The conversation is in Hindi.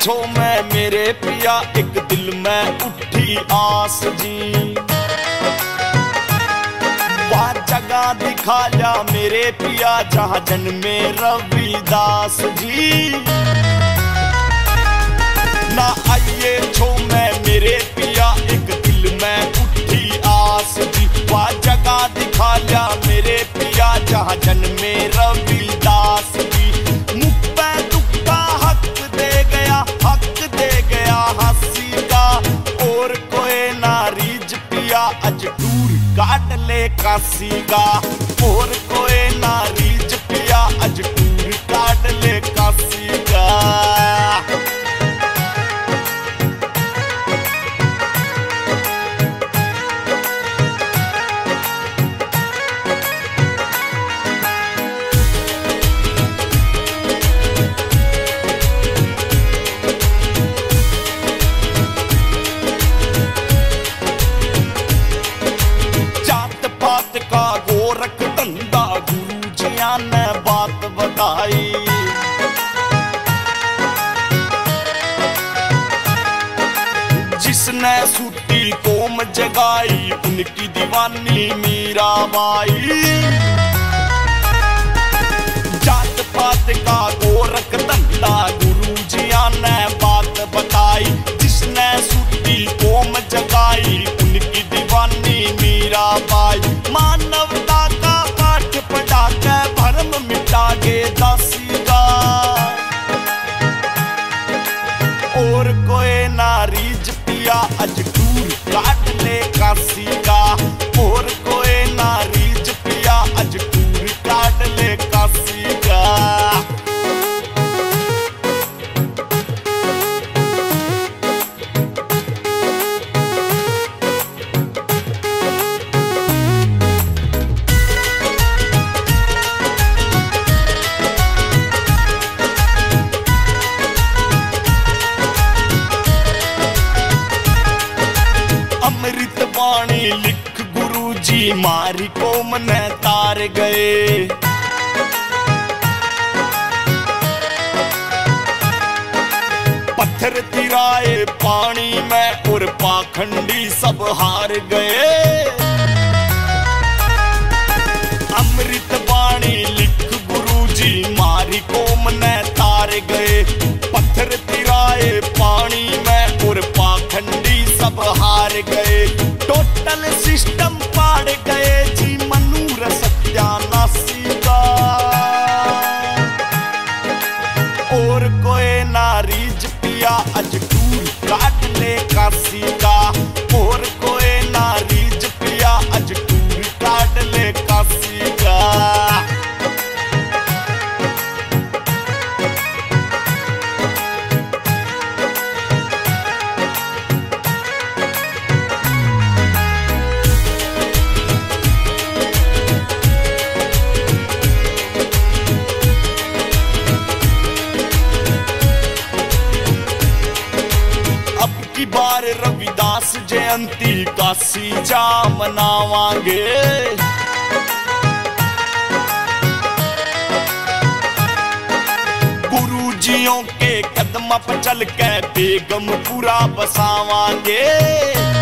छो मैं मेरे पिया एक दिल में उठी आस जी। वह जगह दिखा जा मेरे पिया जहाँ जन्मे रविदास जी। ना आइए छो मैं मेरे पिया एक दिल में उठी आस जी। वह जगह दिखा जा मेरे पिया जहाँ जन्मे रविदास जी। मुख पे तुक्का हक दे गया हंसी का। और कोई नारीज पिया अज टूर काट ले काशी का। और कोई नारीज पिया अज टूर काट ले काशी का। गोरख धंधा गुरु जिया ने बात बताई। जिसने सूटी कोम जगाई उनकी दीवानी मीराबाई। जात पात का गोरख धंधा गुरु जिया ने बात बताई। जिसने सूटी कोम जगाई उनकी दीवानी मीराबाई। मानवता का पाठ पढ़ा के भरम मिटा के दासी का। और कोई नारीज पिया अज टूर काट ले काशी का। और कोई नारीज पिया अज टूर काट ले काशी का। अमृत वाणी लिख गुरु जी मारी कोम ने तार गए। पत्थर तिराए पानी में और पाखंडी सब हार गए। अमृत वाणी लिख गुरु जी मारी कोम ने तार गए। पत्थर तिराए पानी में और पाखंडी सब हार गए। टोटल सिस्टम पाड़ गए जी मनूर सत्यानाशी का। और कोई नारीज पिया अज टूर काट ले काशी का। और कोई नारीज पिया अज टूर काट ले काशी का। बार रविदास जयंती काशी जा मनावांगे। गुरु जियों के कदम पर चल के बेगमपुरा बसावांगे।